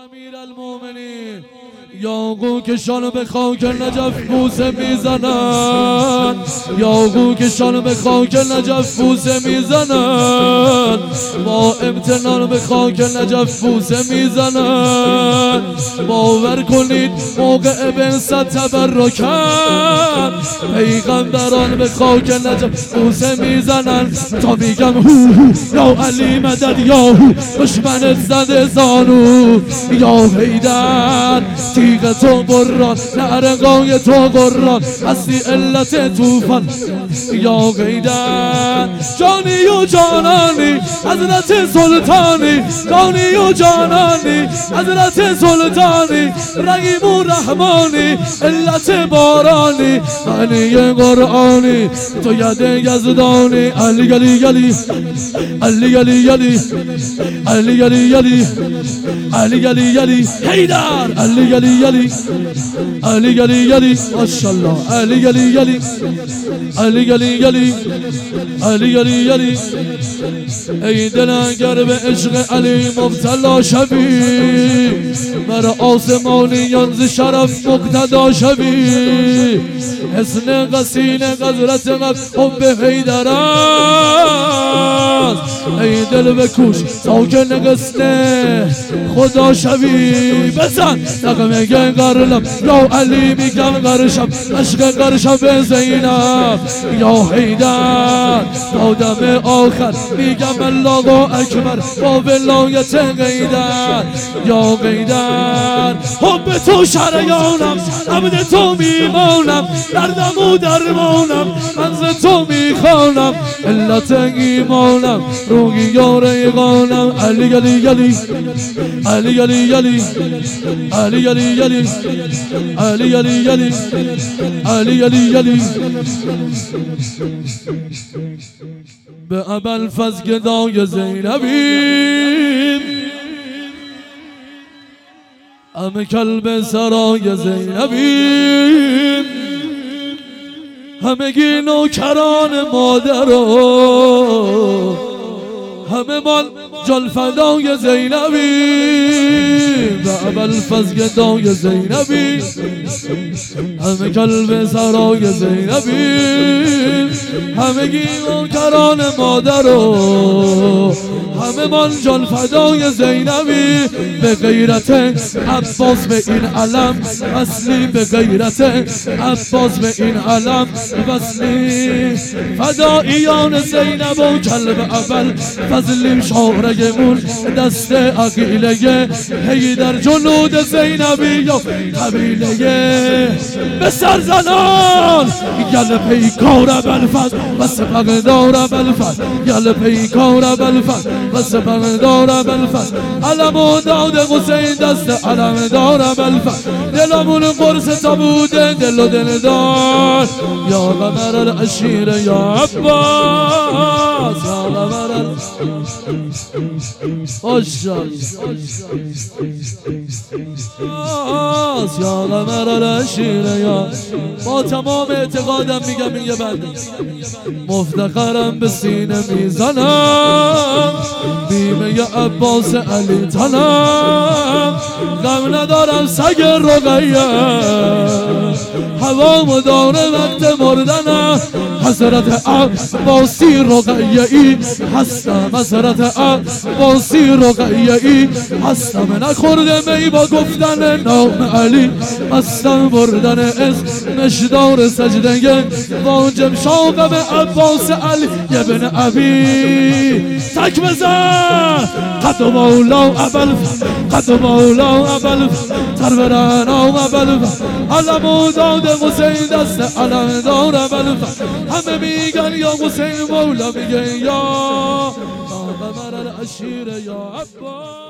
امیرالمومنین یاغو کشان به خاک نجف بوسه میزنن، یاغو کشان به خاک نجف بوسه میزنن، با امتنان به خاک نجف بوسه میزنن. باور کنید موقع بعثت تبرکن پیغمبران به خاک نجف بوسه میزنن تا میگم هو هو یا علی مدد یا هو دشمنت زده زانو یا حیدر تیغ تو بران نعرقای تو قران هستی علت توفان یا حیدر جانی و جانانی حضرت سلطانی جانی و جانانی حضرت سلطانی رحیم و رحمانی علت بارانی معنی قرآنی تو ید یزدانی علی علی علی علی علی علی علی علی علی علی علی علی حیدر علی علی علی علی علی علی ماشاءالله علی علی علی علی علی علی علی علی علی ای دل اگر به عشق علی مبتلا شوی بر آسمانیان ز شرف مقتدا شوی حسن قسین قدرت حب حیدر است ای دل بکوش تا که نگسته خدا شوی بزن نغمه قرلم یا علی میگم قرشم عشق قرشم به زینب یا حیدر تا دم آخر میگم الله اکبر با ولایت حیدر یا حیدر حب تو شریانم عبد تو میمانم دردم و درمانم من ز تو میخوانم علت ایمانم روحی یا ریقانم علی علی علی علی علی علی علی علی علی علی علی علی علی علی علی به ابوالفضل گدای زینبیم همه کلب سرای زینبیم همگی نوکران مادر و همه مال جلفدای زینبی و ابوالفضل گدای زینبی همه کلب سرای زینبی همگی نوکران مادر و همه مال جلفدای زینبی به غیرت عباس به این علم وصلی به غیرت عباس به این علم وصلی فداییان زینب و کلب ابوالفضلیم شارگمون دست عقیله حیدر جنود زینبی یا قبیله به سرزنان گل پیکار ابوالفضل و سپهدار ابوالفضل گل پیکار ابوالفضل و سپهدار ابوالفضل علم و داد حسین دست علم دار ابوالفضل دلمون قرص تبوده دل و دل دار یا قمر العشیر یا عباس یا قمر یا قمر العشیر یا با تمام اعتقادم میگم این یه بنده مفتخرم به سینه میزنم بیمه عباس علی تنم غم ندارم سگ رقیه هوامو داره وقت مردنم حضرت عباسی رقیه ای هستم حضرت عباسی رقیه ای هستم نخورده می با گفتن نام علی مستم بردن اسم نشدار سجدنگه واجب شاقم عباس علی ابن ابی تک بزن قد مولا ابوالفضل قد مولا ابوالفضل تربران ابوالفضل علم و داد حسین دست علم دار ابوالفضل همه میگن یا حسین مولا میگن یا قمر العشیر یا عباس